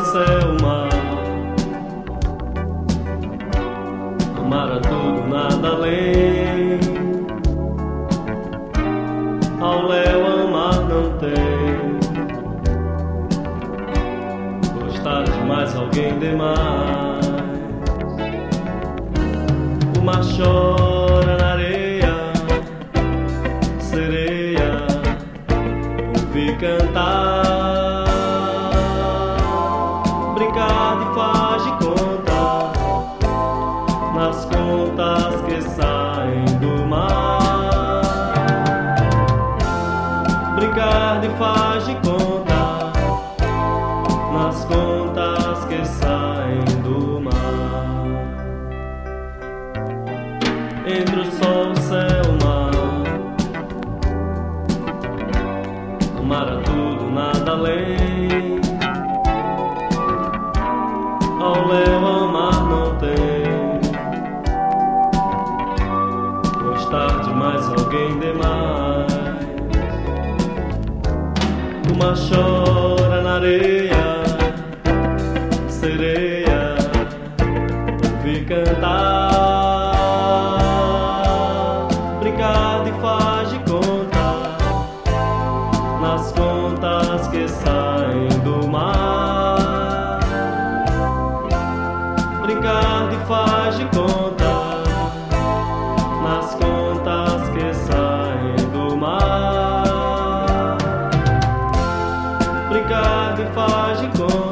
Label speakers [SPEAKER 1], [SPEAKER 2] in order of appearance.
[SPEAKER 1] céu, mar. Amar a tudo, nada além. Ao léu amar não tem. Gostar de mais alguém demais. O mar chora na areia, sereia, ouvi cantar, brincar de faz de conta, nas contas que saem do mar. Brincar de faz de conta, nas contas que saem do mar. Entre o sol, o céu, o mar. Amar a tudo, nada além. Ao léu amar não tem. Gostar de mais alguém demais. O mar chora na areia, sereia, ouvi cantar, brincar de faz de conta, nas contas que saem do mar. Brincar de faz de conta, nas contas que saem do mar. Brincar de faz de conta.